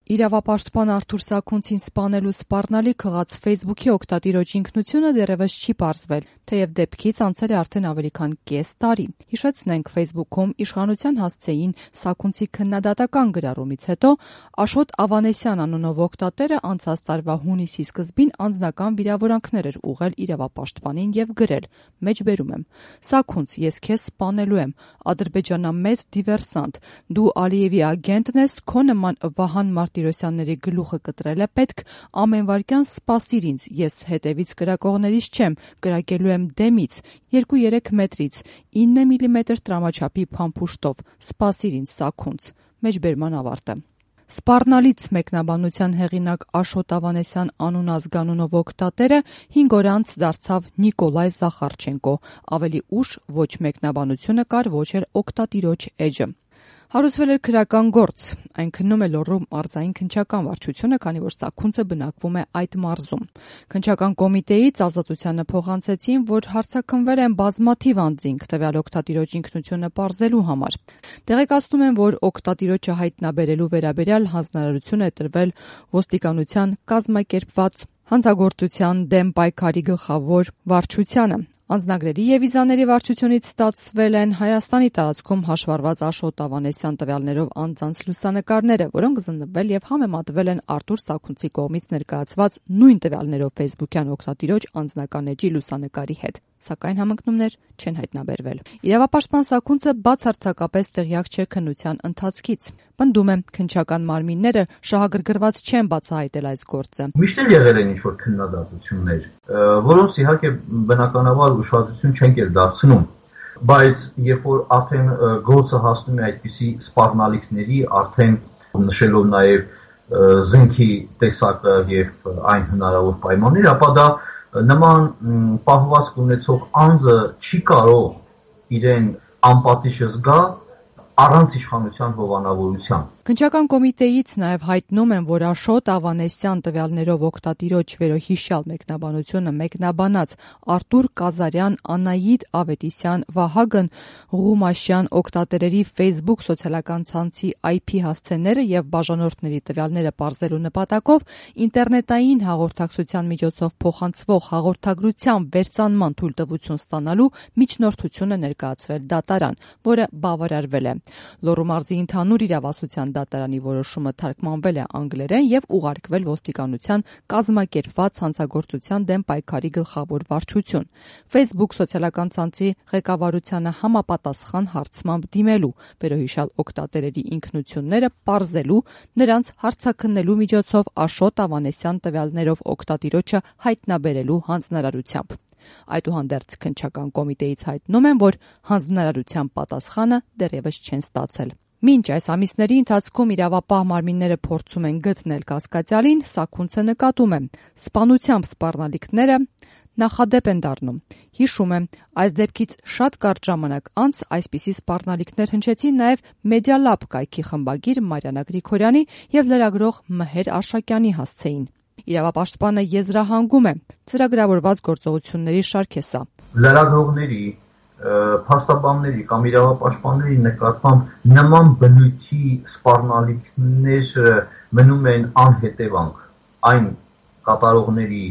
Իրավապաշտպան Արթուր Սաքունցին սպանելու սպառնալիք ըղած Facebook-ի օգտատիրոջ ինքնությունը դեռևս չի պարզվել, թեև դեպքից անցել է արդեն ավելի քան կես տարի։ Հիշեցնենք, Facebook-ում իշխանության հասցեին Սաքունցի քննադատական գրառումից հետո Աշոտ Ավանեսյան անունով օգտատերը անցած տարվա հունիսի սկզբին անձնական վիրավորանքներ էր ուղղել իրավապաշտպանին եւ գրել. Մեջբերում եմ. Սաքունց, ես քեզ սպանելու եմ, ադրբեջանամեծ դիվերսանտ, դու Ալիևի ագենտն ես, քո նման Վահան Մարտիրոսյանների գլուխը կտրել է պետք, ամեն վայրկյան սպասիր ինձ, ես հետևից կրակողներից չեմ, կրակելու եմ դեմից, 2-3 մետրից, 9 միլիմետր տրամաչափի փամփուշտով, սպասիր ինձ Սաքունց, մեջբերման ավարտը։ Սպառնալից մեկնաբանության հեղինակ Աշոտ Ավանեսյան անուն ազգանունով օգտատերը 5 օր անց դարձավ Նիկոլայ Զախարչենկո, ավելի ուշ ոչ մեկնաբանությունը կար, ոչ էլ օգտատիրոջ էջը։ Հարուցվել էր քրական գործ, այն քննում է Լոռու մարզային քննչական վարչությունը, քանի որ Սաքունցը բնակվում է այդ մարզում։ Քննչական կոմիտեից Ազատությանը փոխանցեցին, որ հարցաքննվել են բազմաթիվ անձինք տվյալ օգտատիրոջ ինքնությունը պարզելու համար։ Տեղեկացնում են, որ օգտատիրոջը հայտնաբերելու վերաբերյալ հանձնարարություն է տրվել ոստիկանության կազմակերպված հանցագործության դեմ պայքարի գլխավոր վարչությանը։ Անձնագրերի եւ վիզաների վարչությունից ստացվել են Հայաստանի տարածքում հաշվառված Աշոտ Ավանեսյան տվյալներով անձանց լուսանկարները, որոնք զննվել եւ համեմատվել են Արթուր Սաքունցի կողմից ներկայացված նույն տվյալներով Facebook-յան օգտատիրոջ անձնական էջի լուսանկարի հետ, սակայն համընկնումներ չեն հայտնաբերվել։ Իրավապաշտպան Սաքունցը բացարձակապես տեղյակ չէ քննության ընթացքից։ Պնդում է, քննչական մարմինները շահագրգռված չեն բացահայտել այս գործը։ Միշտ եղել են ինչ-որ քննադատություններ, որոնց իհարկե բնականաբար ուշադրություն չենք էլ դարձնում, բայց երբ որ արդեն գործը հասնում է այդպիսի սպառնալիքների, արդեն նշելով նաև զենքի տեսակը եւ այն հնարավոր պայմանները, ապա դա նման պահվածք ունեցող անձը չի կարող իրեն անպատիժ զգա առանց իշխանության հովանավորության։ Քննչական կոմիտեից նաև հայտնում են, որ Աշոտ Ավանեսյան տվյալներով օգտատիրոջ վերոհիշյալ մեկնաբանությունը մեկնաբանած Արտուր Կազարյան, Անահիտ Ավետիսյան, Վահագն Ղումաշյան օգտատերերի Facebook սոցիալական ցանցի IP հասցեները եւ բաժանորդների տվյալները պարզելու նպատակով ինտերնետային հաղորդակցության միջոցով փոխանցվող հաղորդագրության վերծանման թույլտվություն ստանալու միջնորդություն է ներկայացվել դատարան, որը բավարարվել է։ Լոռու մարզի ընդհանուր իրավասության դատարանի որոշումը թարգմանվել է անգլերեն եւ ուղարկվել ոստիկանության կազմակերպված հանցագործության դեմ պայքարի գլխավոր վարչություն։ Facebook սոցիալական ցանցի ղեկավարությանը համապատասխան հարցմամբ դիմելու, վերոհիշյալ օգտատերերի ինքնությունները պարզելու, նրանց հարցաքննելու միջոցով Աշոտ Ավանեսյան տվյալներով օգտատիրոջը հայտնաբերելու հանձնարարությամբ։ Այդուհանդերձ քննչական կոմիտեից հայտնում են, որ հանձնարարության պատասխանը դեռևս չեն ստացել։ Մինչ այս ամիսների ընթացքում իրավապահ մարմինները փորձում են գտնել կասկածյալին, Սաքունցը նկատում է. սպանությամբ սպառնալիքները նախադեպ են դառնում։ Հիշում եմ, այս դեպքից շատ կարճ ժամանակ անց այսպիսի սպառնալիքներ հնչեցին նաև Մեդիալաբ կայքի խմբագիր Մարիաննա Գրիգորյանի եւ լրագրող Մհեր Արշակյանի հասցեին։ Իրավապաշտպանը եզրահանգում է, ծրագրավորված գործողությունների շարք է սա։ Լրագրողների, փաստաբանների կամ իրավապաշտպանների նկատմամբ նման բնույթի սպառնալիքներ մնում են անհետևանք այն կատարողների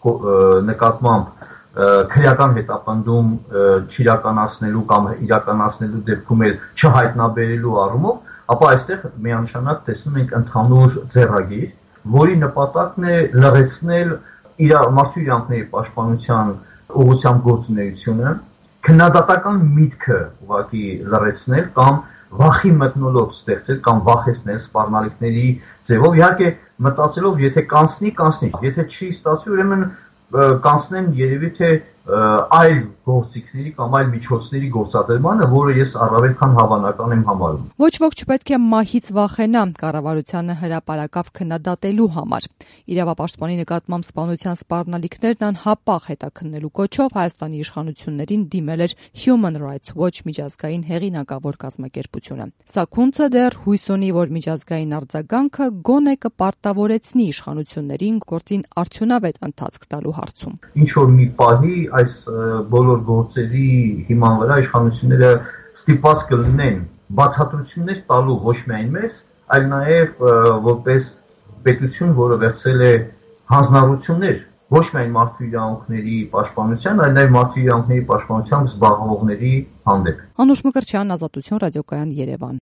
նկատմամբ քրեական հետապնդում չիրականացնելու կամ իրականացնելու դեպքում էլ չհայտնաբերելու առումով, ապա այստեղ միանշանակ տեսնում ենք ընդհանուր ձեռագիր, որի նպատակն է լրացնել մարդու իրավունքների պաշտպանության ուղղությամբ գործունեությունը, քննադատական միտքը ուղղակի լրացնել կամ վախի մթնոլորտ ստեղծել կամ վախեցնել սպառնալիքների ձևով, իհարկե մտածելով, եթե կանցնի, եթե չի ստացվի, ուրեմն կանցնեն երևի թե այլ գործիքների կամ այլ միջոցների գործադրմանը, որը ես առավել քան հավանական եմ համարում։ Ոչ ոք չպետք է մահից վախենա կառավարությանը հրապարակավ քննադատելու համար։ Իրավապաշտպանի նկատմամբ սպանության սպառնալիքներն անհապաղ հետաքննելու կոչով Հայաստանի իշխանություններին դիմել էր Human Rights Watch միջազգային հեղինակավոր կազմակերպությունը։ Սաքունցը դեռ հույս ունի, որ միջազգային արձագանքը գոնե կպարտավորեցնի իշխանություններին գործին արդյունավետ ընթացք տալու հարցում։ Ինչ որ մի պահի այս բոլոր գործերի հիման վրա իշխանությունները ստիպված կլինեն բացատրություններ տալու ոչ միայն մեզ, այլ նաև որպես պետություն, որը վերցրել է հանձնառություններ ոչ միայն մարդու իրավունքների պաշտպանության, այլ նաև մարդու իրավունքների պաշտպանությամբ զբաղվողների հանդեպ։ Անուշ Մկրտչյան, Ազատություն ռադիոկայան, Երևան։